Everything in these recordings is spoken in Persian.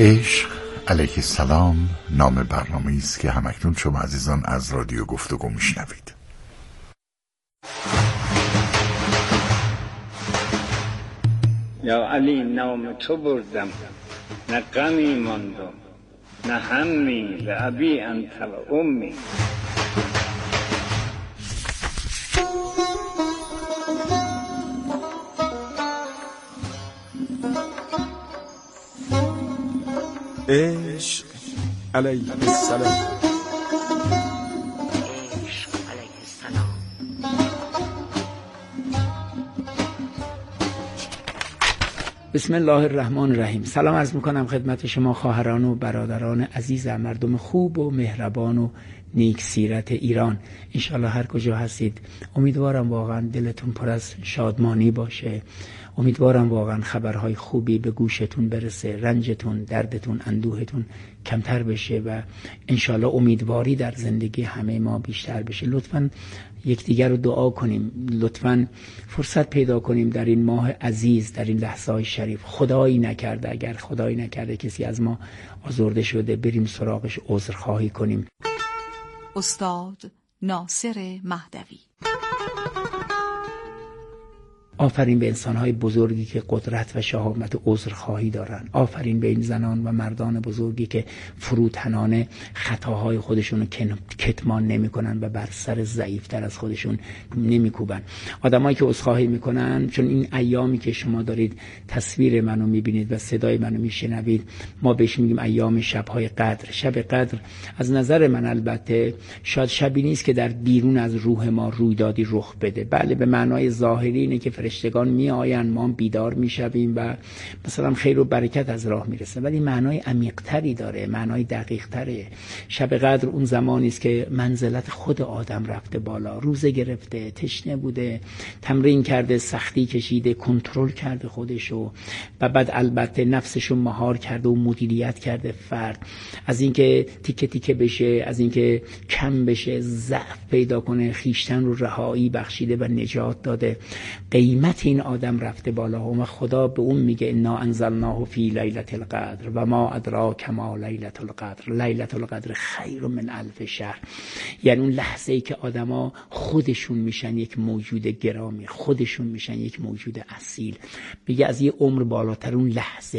عشق علیه السلام نام برنامه‌ای است که همکنون شما عزیزان از رادیو گفتگو میشنوید. یا علی نام تو بردم، نه غمی ماندم، نه همی، لابی انت و امی. عشق علیه السلام. بسم الله الرحمن الرحیم. سلام عرض میکنم خدمت شما خواهران و برادران عزیز، مردم خوب و مهربان و نیک سیرت ایران. انشالله هر کجا هستید امیدوارم واقعا دلتون پر از شادمانی باشه. امیدوارم واقعا خبرهای خوبی به گوشتون برسه، رنجتون، دردتون، اندوهتون کمتر بشه و انشالله امیدواری در زندگی همه ما بیشتر بشه. لطفاً یکدیگر رو دعا کنیم، لطفاً فرصت پیدا کنیم در این ماه عزیز، در این لحظه‌های شریف. خدایی نکرده، اگر خدایی نکرده کسی از ما آزرده شده، بریم سراغش، عذرخواهی کنیم. استاد ناصر مهدوی. آفرین به انسان‌های بزرگی که قدرت و شهامت عذرخواهی دارن. آفرین به این زنان و مردان بزرگی که فروتنانه خطاهای خودشون رو کتمان نمی‌کنن و بر سر ضعیف‌تر از خودشون نمی‌کوبن. آدمایی که عذرخواهی می‌کنن، چون این ایامی که شما دارید تصویر منو می‌بینید و صدای منو می‌شنوید، ما بهش میگیم ایام شب‌های قدر. شب قدر از نظر من البته شاید شبی نیست که در بیرون از روح ما رویدادی رخ بده. بله، به معنای ظاهری اینه که فرشتگان می آین، ما بیدار می شویم و مثلا خیر و برکت از راه می رسه، ولی معنای عمیق‌تری داره، معنای دقیق‌تره. شب قدر اون زمانی است که منزلت خود آدم رفته بالا، روزه گرفته، تشنه بوده، تمرین کرده، سختی کشیده، کنترل کرده خودشو و بعد البته نفسشو مهار کرده و مدیریت کرده. فرد از اینکه تیکه تیکه بشه، از اینکه کم بشه، ضعف پیدا کنه، خیشتن رو رهایی بخشیده و نجات داده. قیمت این آدم رفته بالا و خدا به اون میگه انا انزلناه فی لیلة القدر و ما ادراک ما لیلة القدر، لیلة القدر خیر من الف شهر. یعنی اون لحظه‌ای که آدما خودشون میشن یک موجود گرامی، خودشون میشن یک موجود اصیل. میگه از یه عمر بالاتر اون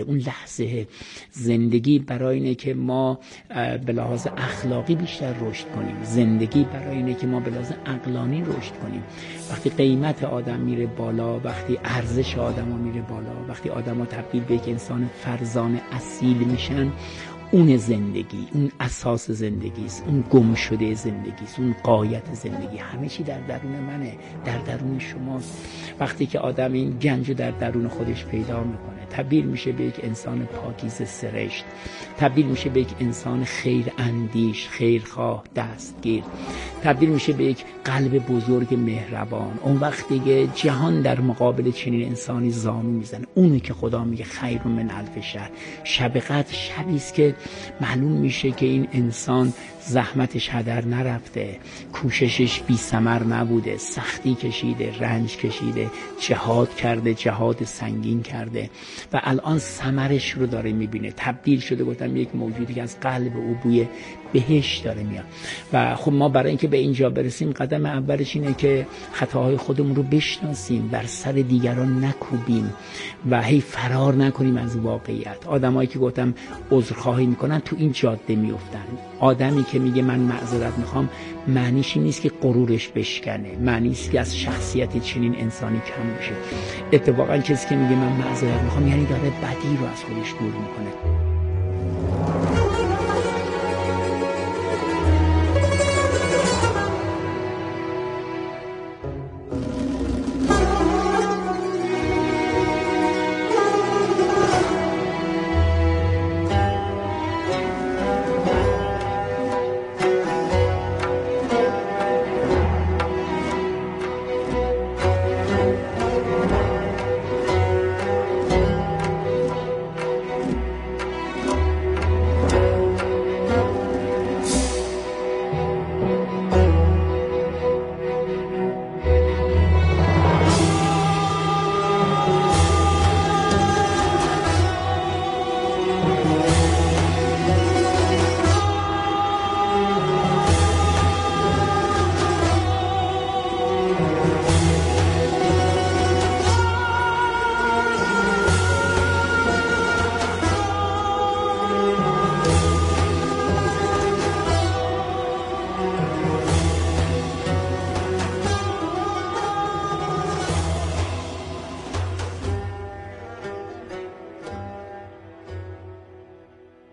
لحظه زندگی برای اینه که ما به لحاظ اخلاقی بیشتر رشد کنیم، زندگی برای اینه که ما به لحاظ عقلانی رشد کنیم. وقتی قیمت آدم میره بالا، وقتی ارزش آدما میره بالا، وقتی آدما تبدیل به یک انسان فرزانه اصیل میشن، اون زندگی، اون اساس زندگی است، اون گم شده زندگی است، اون غایت زندگی. همه چی در درون منه، در درون شماست. وقتی که آدم این گنج در درون خودش پیدا میکنه، تبدیل میشه به یک انسان پاکیزه سرشت، تبدیل میشه به یک انسان خیر اندیش، خیرخواه، دستگیر، تبدیل میشه به یک قلب بزرگ مهربان. اون وقتی که جهان در مقابل چنین انسانی زانو میزنه، اونی که خدا میگه خیر من الف شهر. شب قدر شبی است که معلوم میشه که این انسان زحمتش هدر نرفته، کوششش بی ثمر نبوده، سختی کشیده، رنج کشیده، جهاد کرده، جهاد سنگین کرده و الان ثمرش رو داره میبینه. تبدیل شده، گفتم، یک موجودی که از قلب او بوی بهشت داره میاد. و خب ما برای اینکه به اینجا برسیم قدم اولش اینه که خطاهای خودمون رو بشناسیم، بر سر دیگران نکوبیم و هی فرار نکنیم از واقعیت. آدمایی که گفتم عذرخواهی میکنن تو این جاده میافتن. آدمی که میگه من معذرت میخوام، معنیش این نیست که غرورش بشکنه، معنی نیست که از شخصیت چنین انسانی کم بشه. اتفاقا کسی که میگه من معذرت میخوام یعنی داره بدی رو از خودش دور میکنه.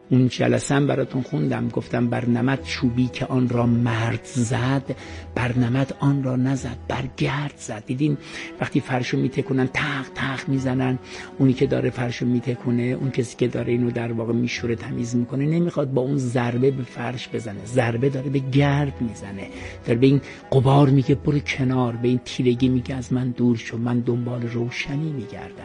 اون جلسه هم براتون خوندم، گفتم بر نمد چوبی که آن را مرد زد، بر نمد آن را نزد، بر گرد زد. دیدین وقتی فرشو میتکنن تق تق میزنن، اونی که داره فرشو میتکونه، اون کسی که داره اینو در واقع میشوره تمیز میکنه، نمیخواد با اون ضربه به فرش بزنه، ضربه داره به گرد میزنه، داره به این غبار میگه برو کنار، به این تیرگی میگه از من دور شو، من دنبال روشنی میگردم.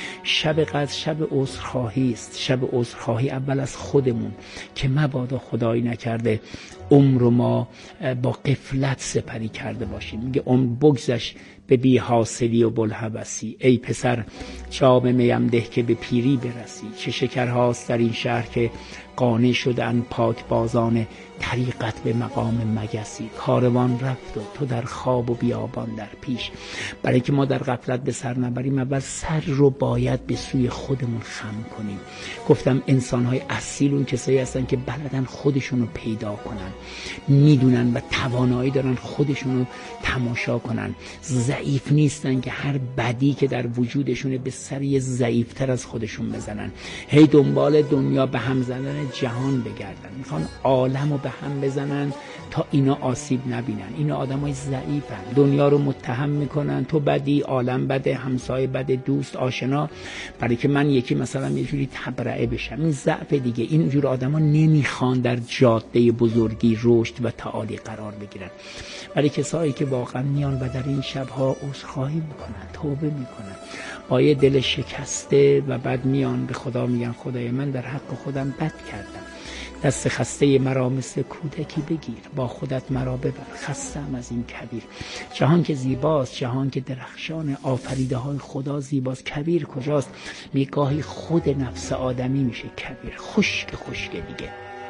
شب قدر شب عذرخواهی است. شب عذرخواهی اول از خودمون که مبادا خدایی نکرده عمر ما با غفلت سپری کرده باشیم. میگه عمر بگذشت به بی حاصلی و بلحبسی، ای پسر جام میم ده که به پیری برسی. چه شکرهاست در این شهر که قانع شدن پاک بازان طریقت به مقام مگسی. کاروان رفت و تو در خواب و بیابان در پیش. برای که ما در غفلت به سر نبریم، اول سر رو باید به سوی خودمون خم کنیم. گفتم انسان‌های اصیل اون کسایی هستن که بلدن خودشون رو پیدا کنن، میدونن و توانایی دارن خودشون رو تماشا کنن، ضعیف نیستن که هر بدی که در وجودشونه به سری ضعیفتر از خودشون بزنن، هی دنبال دنیا به هم زدن جهان بگردن، میخوان عالم رو به هم بزنن تا اینا آسیب نبینن. اینا آدمای ضعیفن، دنیا رو متهم میکنن، تو بدی، عالم بده، همسایه بده، دوست، آشنا، برای که من یکی مثلا یه جوری تبرئه بشم. این ضعف دیگه. اینجور آدما نمیخوان در جاده بزرگی رشد و تعالی قرار بگیرن. برای کسایی که واقعا میان و در این شبها عذرخواهی میکنن، توبه میکنن، با یه دل شکسته و بعد میان به خدا میگن خدای من در حق خودم بد کردم، دست خسته مرا مثل کودکی بگیر، با خودت مرا ببر، خستم از این کبیر. جهان که زیباست، جهان که درخشان، آفریده های خدا زیباست، کبیر کجاست؟ میگاهی خود نفس آدمی میشه کبیر. خشک دیگه.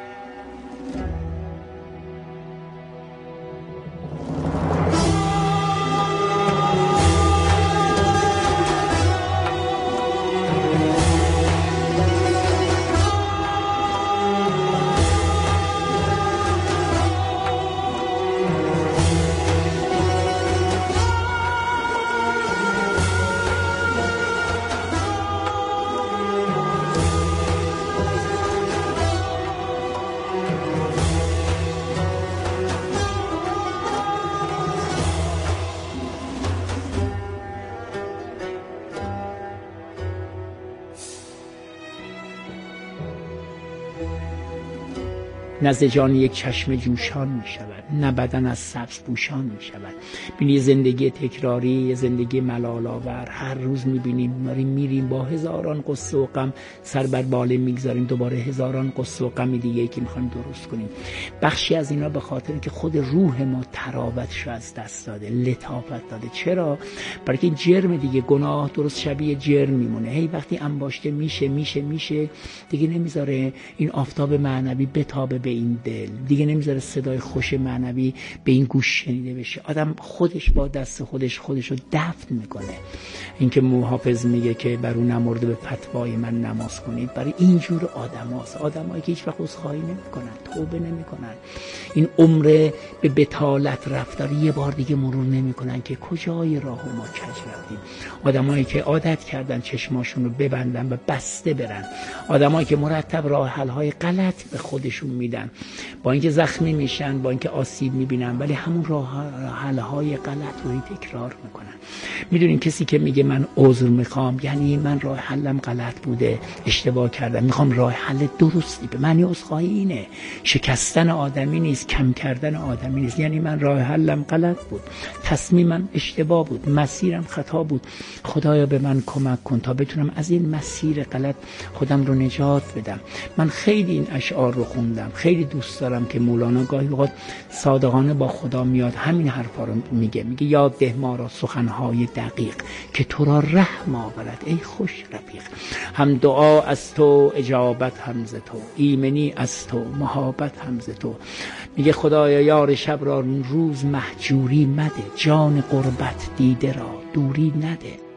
نزد جان یک چشم جوشان می شود، نه بدن از سبز پوشان می شود. بینی زندگی تکراری، زندگی ملال آور. هر روز می بینیم میریم با هزاران قصه و غم سر بر باله میگذاریم، دوباره هزاران قصه و غم دیگه که میخوایم درست کنیم. بخشی از اینا به خاطر که خود روح ما تراوتش رو از دست داده، لطافت داده. چرا؟ برای که جرم دیگه، گناه درست شبیه جرم میمونه، هی وقتی انباشته میشه دیگه نمیذاره این آفتاب معنوی بتابه به این دل، دیگه نمیذاره صدای خوش معنوی به این گوش شنیده بشه. آدم خودش با دست خودش رو دفن میکنه. اینکه محافظ میگه که بر اون نمرده به فتوای من نماز کنید، برای اینجور آدمایی که هیچ وقت عذرخواهی نمیکنن، توبه نمیکنن، این عمر به بتالت رفتار یه بار دیگه مرور نمیکنن که کجای راه ما کج رفتیم. آدمایی که عادت کردن چشماشون رو ببندن و بسته برن، آدمایی که مرتب راه حل های غلط به خودشون میدن، با اینکه زخمی میشن، با اینکه آسیب میبینن، ولی همون راه حل های غلط رو تکرار میکنن. میدونین کسی که میگه من عذر میخوام، یعنی من راه حلم غلط بوده، اشتباه کردم، میخوام راه حل درستی. به معنی عذرخواهی اینه، شکستن آدمی نیست، کم کردن آدمی نیست. یعنی من راه حلم غلط بود، تصمیمم اشتباه بود، مسیرم خطا بود، خدایا به من کمک کن تا بتونم از این مسیر غلط خودم رو نجات بدم. من خیلی این اشعار رو خوندم، خیلی دوست دارم که مولانا گاهی اوقات صادقانه با خدا میاد همین حرفا رو میگه یاد ده ما را سخنهای دقیق که تو را رحم آورد ای خوش رفیق. هم دعا از تو، اجابت هم ز تو، ایمنی از تو، محبت هم ز تو. میگه خدایا یار شب را روز مهجوری مده، جان قربت دیده را دوری نده.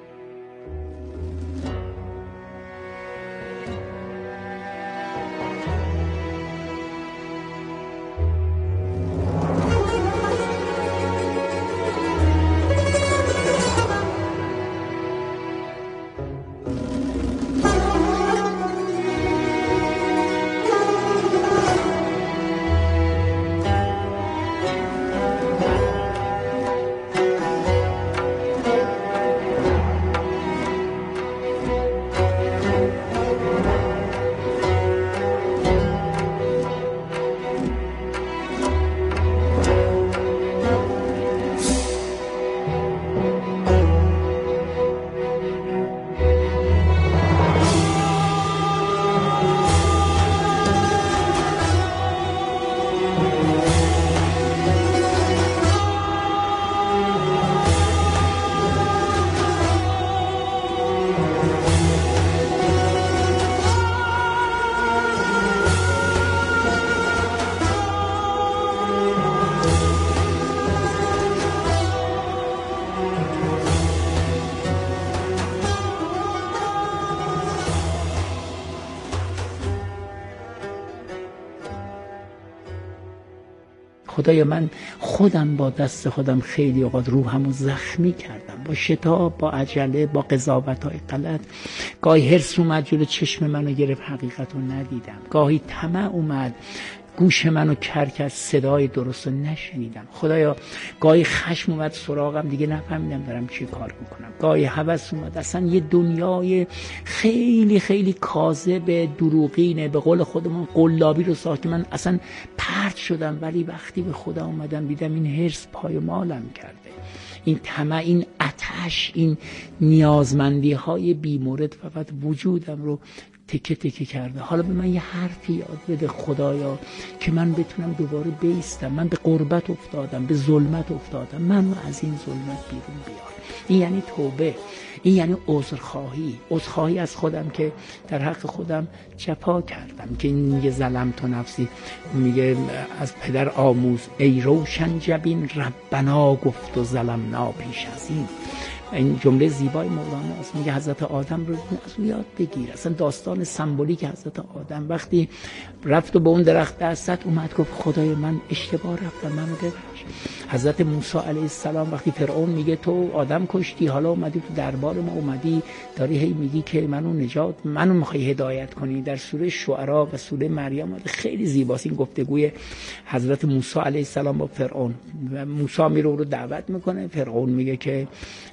خدایا من خودم با دست خودم خیلی اوقات روحمو زخمی کردم، با شتاب، با عجله، با قضاوت‌های غلط. گاهی حرص اومد جلو چشم منو گرفت، حقیقت رو ندیدم. گاهی طمع اومد گوش منو کر کرد، صدای درست رو نشنیدم. خدایا گاهی خشم اومد سراغم، دیگه نفهمیدم دارم چی کار میکنم. گاهی هوس اومد، اصلا یه دنیای خیلی خیلی کاذب دروغینه، به قول خودمون قلابی رو ساخت که من اصلا پرت شدم. ولی وقتی به خدا اومدم دیدم این حرص پایمالم کرده، این طمع، این آتش، این نیازمندی های بی‌مورد فقط وجودم رو تکه تکه کرده. حالا به من یه حرفی یاد بده خدایا که من بتونم دوباره بیستم. من به غربت افتادم، به ظلمت افتادم، منو از این ظلمت بیرون بیار. این یعنی توبه، این یعنی عذرخواهی از خودم که در حق خودم جفا کردم. که این میگه ظلمت نفسی، میگه از پدر آموز ای روشن جبین، ربنا گفت و ظلمنا پیش از این جمله زیبای مولانا است. میگه حضرت آدم رو از اون یاد بگیر. اصلا داستان سمبولیک حضرت آدم وقتی رفت و به اون درخت دست اومد گفت خدای من اشتباه رفتم، منو ببخش. حضرت موسی علیه السلام وقتی فرعون میگه تو آدم کشتی، حالا اومدی تو دربار ما، اومدی داری هی میگی که منو میخوای هدایت کنی. در سوره شعرا و سوره مریم خیلی زیباست این گفتگوی حضرت موسی علیه السلام با فرعون. و موسی میره رو دعوت میکنه، فرعون میگه که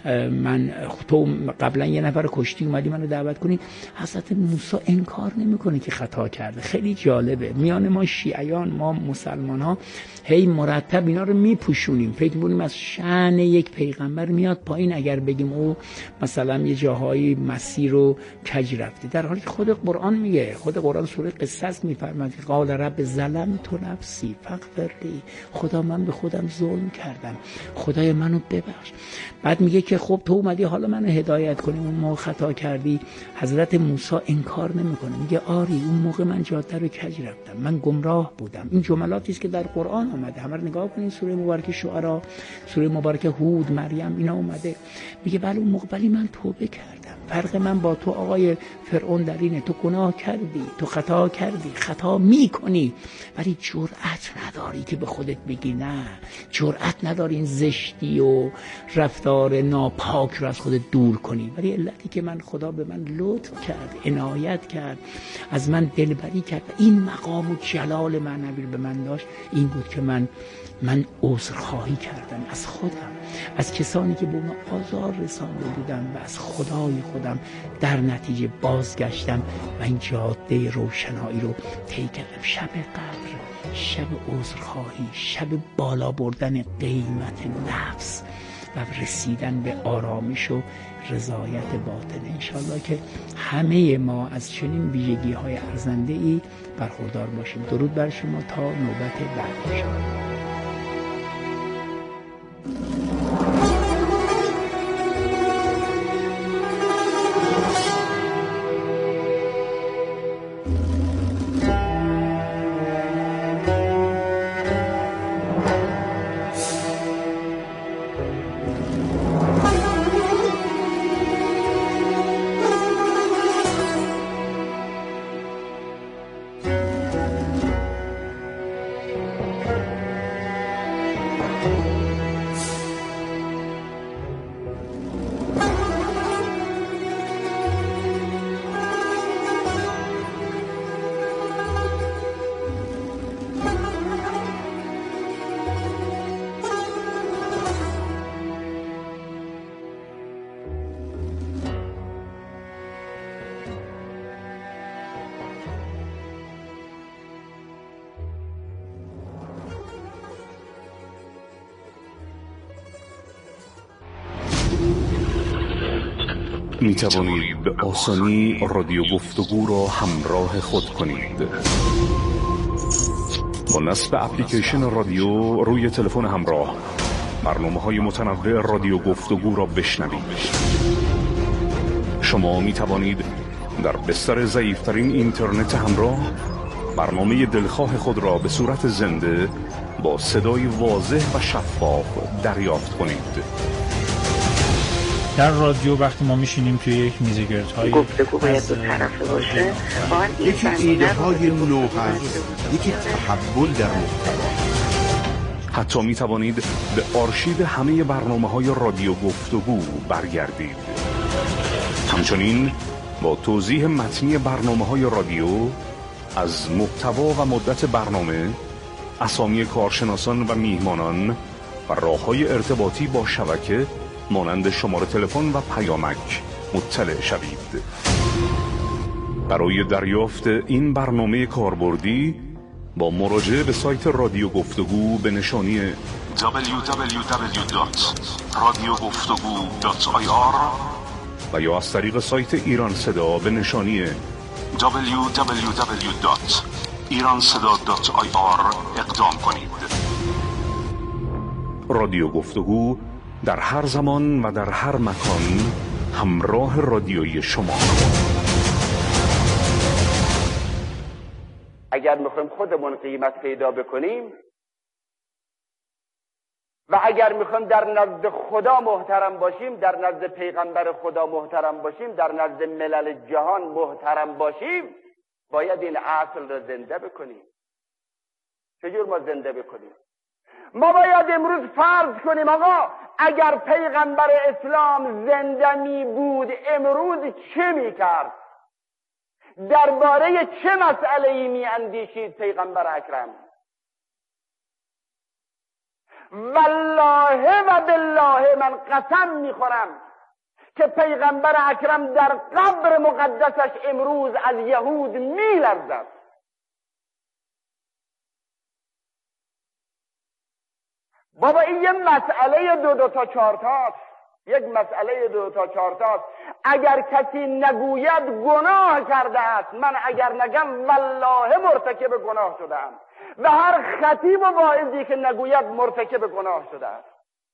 تو قبلا یه نفر کشتی، اومدی منو دعوت کنی. حضرت موسی انکار نمیکنه که خطا کرده. خیلی جالبه، میان ما شیعیان، ما مسلمان ها هی مرتب اینا رو میپوشونیم، فکر می‌کنیم از شأن یک پیغمبر میاد پایین اگر بگیم او مثلا یه جاهای مسیر رو کج رفته، در حالی که خود قرآن میگه، خود قرآن سوره قصص میفرماد قال رب ظلمت نفسی فاغفر لی، خدا من به خودم ظلم کردم، خدای منو ببخش. بعد میگه که خب تو اومدی حالا منو هدایت کنی، اون موقع خطا کردی. حضرت موسی انکار نمیکنه، میگه آری اون موقع من جاده رو کج رفتم، من گمراه بودم. این جملاتی است که در قرآن اومده. همه رو نگاه کنین، سوره مبارکه شعرا، سوره مبارکه هود، مریم، اینا اومده. میگه ولی اون موقع من توبه کردم. فرق من با تو آقای فرعون در اینه، تو گناه کردی، تو خطا کردی، خطا میکنی ولی جرأت نداری که به خودت بگی نه، جرأت نداری این زشتی و رفتار ناپاک رو از خودت دور کنی. ولی علتی که من خدا به من لطف کرد، عنایت کرد، از من دلبری کرد، این مقام و جلال معنوی به من داشت، این بود که من عذرخواهی کردم از خودم، از کسانی که به من آزار رسانده بودم و از خدای خودم. در نتیجه بازگشتم و این جاده روشنایی رو طی کردم. شب قدر، شب عذرخواهی، شب بالا بردن قیمت نفس و رسیدن به آرامش و رضایت باطن. انشالله که همه ما از چنین ویژگی های ارزنده ای برخوردار باشیم. درود بر شما تا نوبت بعد شما. می توانید به آسانی رادیو گفتگو را همراه خود کنید. با نصب اپلیکیشن رادیو روی تلفن همراه برنامه‌های متنوع رادیو گفتگو را بشنوید. شما می توانید در بستر ضعیف‌ترین اینترنت همراه برنامه دلخواه خود را به صورت زنده با صدای واضح و شفاف دریافت کنید. در رادیو وقتی ما میشینیم توی یک میزگردهای گفتگو باید دو طرفه باشه، یکی ایده های نو هست، یکی تحول در محتوا. حتی می توانید به آرشیو همه برنامه‌های رادیو گفتگو برگردید. همچنین با توضیح متنی برنامه‌های رادیو از محتوا و مدت برنامه، اسامی کارشناسان و میهمانان و راه‌های ارتباطی با شبکه مانند شماره تلفن و پیامک مطلع شوید. برای دریافت این برنامه کاربردی با مراجعه به سایت رادیو گفتگو به نشانی www.radiogoftagoo.ir و یا از طریق سایت ایران صدا به نشانی www.iranseda.ir اقدام کنید. رادیو گفتگو در هر زمان و در هر مکان همراه رادیویی شما. اگر میخوایم خودمون قیمت پیدا بکنیم و اگر میخوایم در نزد خدا محترم باشیم، در نزد پیغمبر خدا محترم باشیم، در نزد ملل جهان محترم باشیم، باید این اصل را زنده بکنیم. چجور ما زنده بکنیم؟ ما باید امروز فرض کنیم آقا اگر پیغمبر اسلام زنده می بود امروز چه میکرد؟ درباره چه مسئله‌ای می اندیشید پیغمبر اکرم؟ والله و بالله من قسم میخورم که پیغمبر اکرم در قبر مقدسش امروز از یهود میلرزد. بابا این یه مسئله دو تا چهار تاست، یک مسئله 2 تا 4 تاست. اگر کسی نگوید گناه کرده است، من اگر نگم والله مرتکب گناه شدم، و هر خطیب و واعظی که نگوید مرتکب گناه شده است.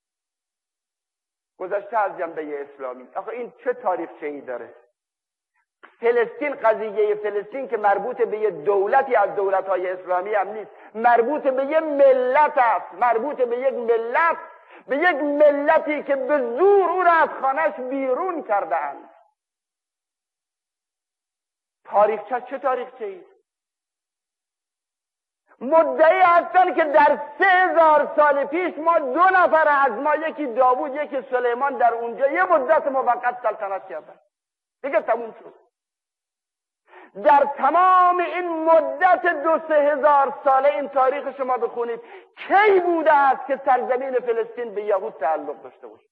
گذشته از جنبه اسلامی، آخه این چه تاریخچه‌ای داره؟ فلسطین، قضیه فلسطین که مربوط به یه دولتی از دولت‌های اسلامی هم نیست، مربوط به یه ملت است، مربوط به یک ملت، به یک ملتی که به زور او را از خانه‌اش بیرون کردند. تاریخچه چه تاریخچه‌ای؟ مدعی هستن که در 3000 سال پیش ما 2 نفر از ما، یکی داوود یکی سلیمان، در اونجا یه مدت موقت سلطنت کردن، دیگه تموم شد. در تمام این مدت 2-3 هزار ساله این تاریخ شما بخونید، کی بوده است که سرزمین فلسطین به یهود تعلق داشته باشه؟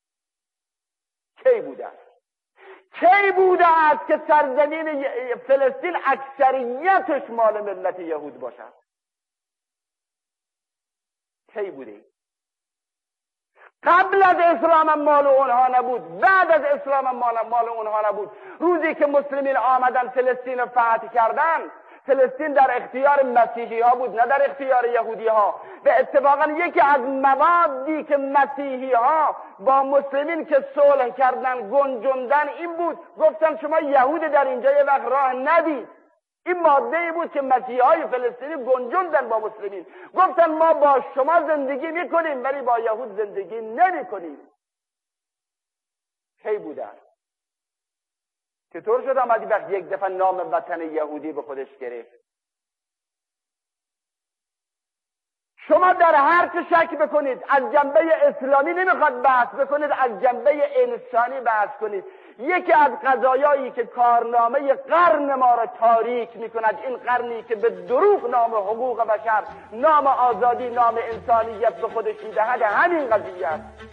کی بوده است؟ کی بوده است که سرزمین فلسطین اکثریتش مال ملت یهود باشد؟ کی بوده؟ قبل از اسلام هم مال اونها نبود، بعد از اسلام هم مال اونها نبود. روزی که مسلمین آمدن فلسطین رو فتح کردن، فلسطین در اختیار مسیحی ها بود، نه در اختیار یهودی ها. و اتفاقا یکی از موادی که مسیحی ها با مسلمین که صلح کردن گنجوندن این بود، گفتن شما یهود در اینجا یه وقت راه ندید. این ماده ای بود که مسیحی های فلسطینی گنجوندن با مسلمین، گفتن ما با شما زندگی میکنیم ولی با یهود زندگی نمیکنیم. کی بوده؟ چطور شد آمدی وقت یک دفعه نام وطن یهودی به خودش گرفت؟ شما در هر چه شک بکنید، از جنبه اسلامی نمیخواد بحث بکنید، از جنبه انسانی بحث کنید. یکی از قضایایی که کارنامه قرن ما را تاریک میکند، این قرنی که به دروغ نام حقوق بشر، نام آزادی، نام انسانیت به خودش میدهد، همین قضیه است.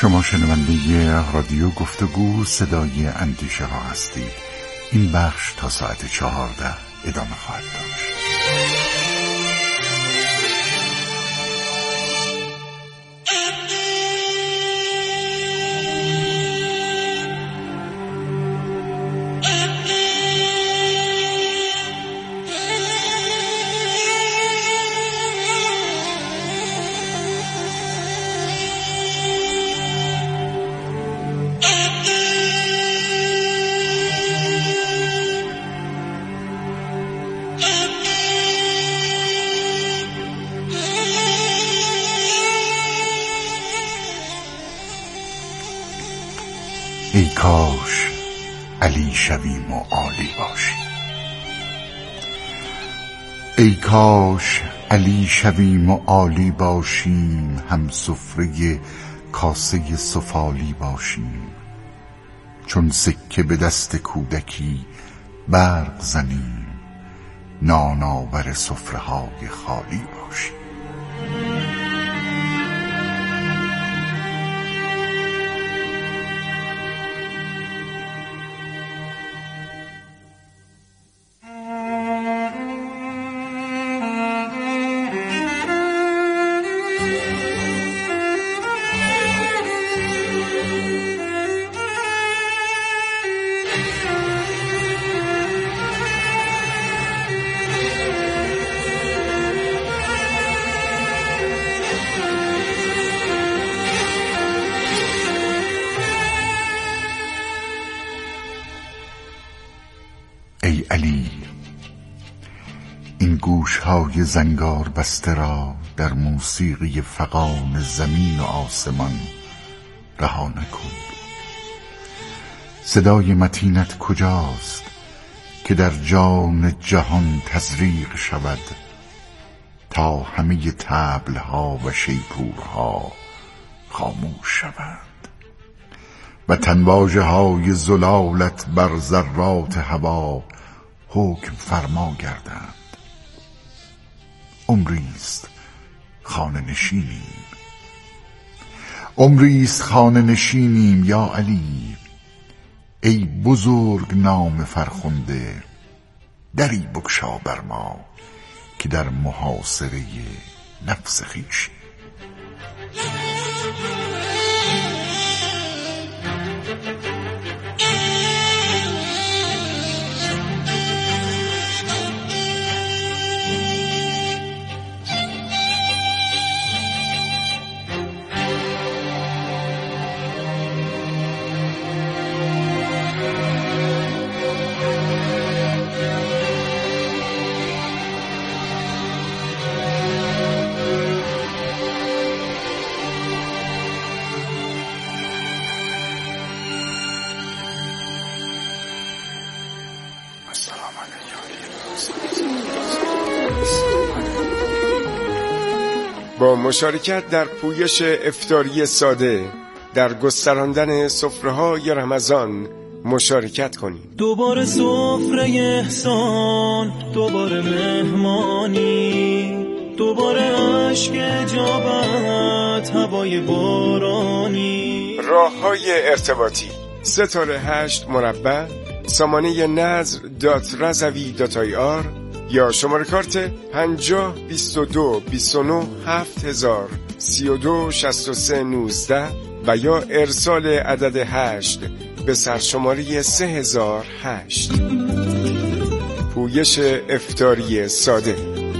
شما شنونده رادیو گفتگو صدای اندیشه ها هستید. این بخش تا ساعت 14 ادامه خواهد داشت. ای کاش علی شویم و عالی باشیم. ای کاش علی شویم و عالی باشیم، هم سفره کاسه سفالی باشیم. چون سکه به دست کودکی برق زنیم، نان آور سفره های خالی باشیم. ای علی، این گوش‌های زنگار بسته را در موسیقی فغان زمین و آسمان رها نکن. صدای متینت کجاست که در جان جهان تزریق شود، تا همه طبل‌ها و شیپورها خاموش شوند و تنواژه‌های زلالت بر ذرات هوا حکم فرما گردند. عمریست خانه نشینیم، عمریست خانه نشینیم یا علی. ای بزرگ نام فرخنده، دری بگشا بر ما که در محاصره نفس خویشیم. با مشارکت در پویش افطاری ساده در گستراندن سفره‌های رمضان مشارکت کنید. دوباره سفره احسان، دوباره مهمانی، دوباره عشق اجابت، هوای بارانی. راه‌های ارتباطی: ستاره8 مربع سامانه nazr.razavi.ir یا شماره کارت 50 22 29 7000 32 63 19 و یا ارسال عدد 8 به سرشماره 3008. پویش افطاری ساده.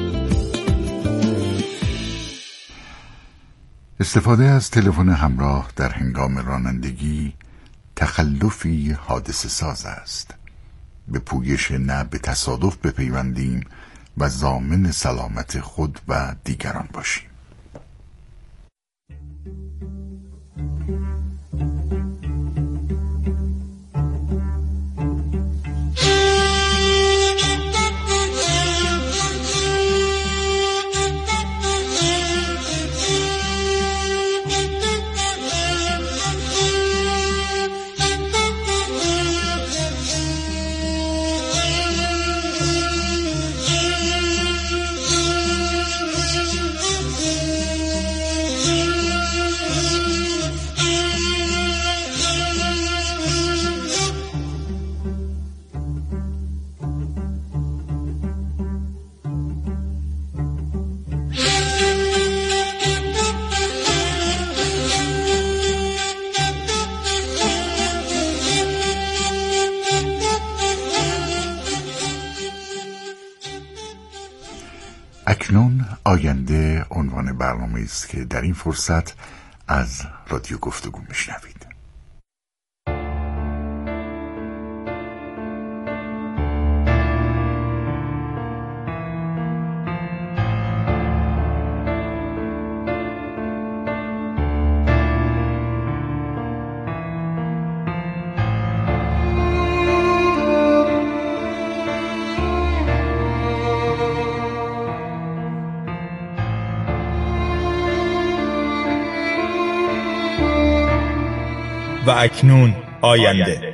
استفاده از تلفن همراه در هنگام رانندگی تخلفی حادثه ساز است. به پویش نه به تصادف بپیوندیم و ضامن سلامت خود و دیگران باشیم. آینده عنوان برنامه است که در این فرصت از رادیو گفتگو میشنوید. و اکنون آینده.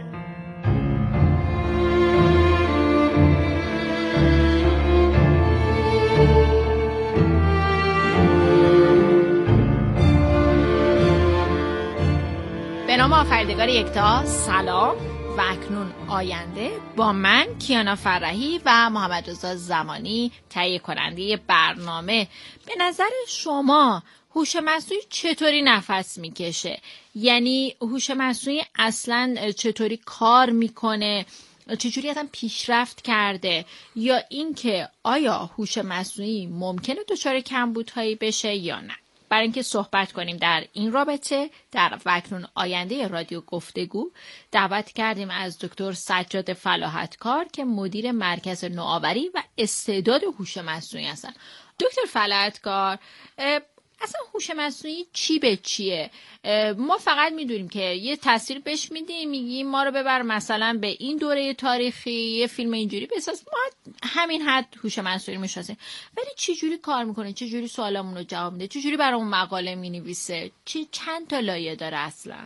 به نام آفریدگار یکتا، سلام و اکنون آینده با من کیانا فرحی و محمد رضا زمانی تهیه کننده برنامه. به نظر شما هوش مصنوعی چطوری نفس میکشه؟ یعنی هوش مصنوعی اصلا چطوری کار میکنه؟ چجوری اصلا پیشرفت کرده؟ یا اینکه آیا هوش مصنوعی ممکنه دچار کمبودهایی بشه یا نه؟ برای اینکه صحبت کنیم در این رابطه در اکنون آینده رادیو گفتگو دعوت کردیم از دکتر سجاد فلاحتکار که مدیر مرکز نوآوری و استعداد هوش مصنوعی هستن. دکتر فلاحتکار، اصلا هوش مصنوعی چی به چیه؟ ما فقط میدونیم که یه تصویر بهش میدیم، میگیم ما رو ببر مثلا به این دوره تاریخی، یه فیلم اینجوری بساز. ما همین حد هوش مصنوعی میشناسیم، ولی چه جوری کار میکنه، چه جوری سوالامون رو جواب میده، چه جوری برامون مقاله مینویسه، چند تا لایه داره اصلا؟